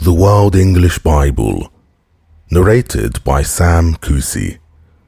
The World English Bible, narrated by Sam Kusi.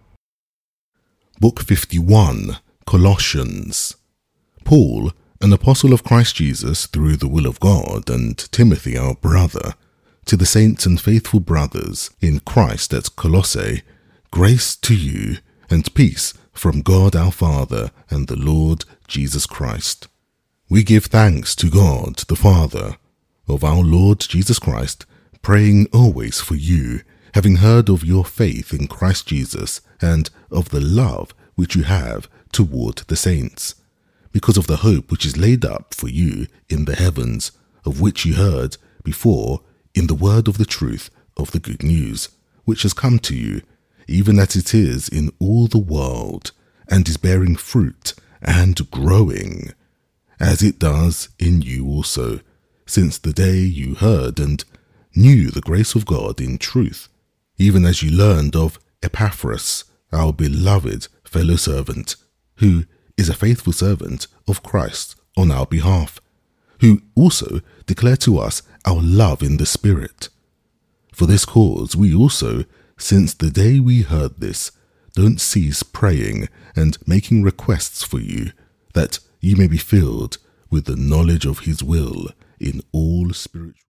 Book 51, Colossians. Paul, an apostle of Christ Jesus through the will of God, and Timothy our brother, to the saints and faithful brothers in Christ at Colossae, grace to you and peace from God our Father and the Lord Jesus Christ. We give thanks to God the Father of our Lord Jesus Christ, praying always for you, having heard of your faith in Christ Jesus and of the love which you have toward the saints, because of the hope which is laid up for you in the heavens, of which you heard before in the word of the truth of the good news, which has come to you, even as it is in all the world, and is bearing fruit and growing, as it does in you also, since the day you heard and knew the grace of God in truth, even as you learned of Epaphras, our beloved fellow servant, who is a faithful servant of Christ on our behalf, who also declared to us our love in the Spirit. For this cause we also, since the day we heard this, don't cease praying and making requests for you, that you may be filled with the knowledge of his will in all spiritual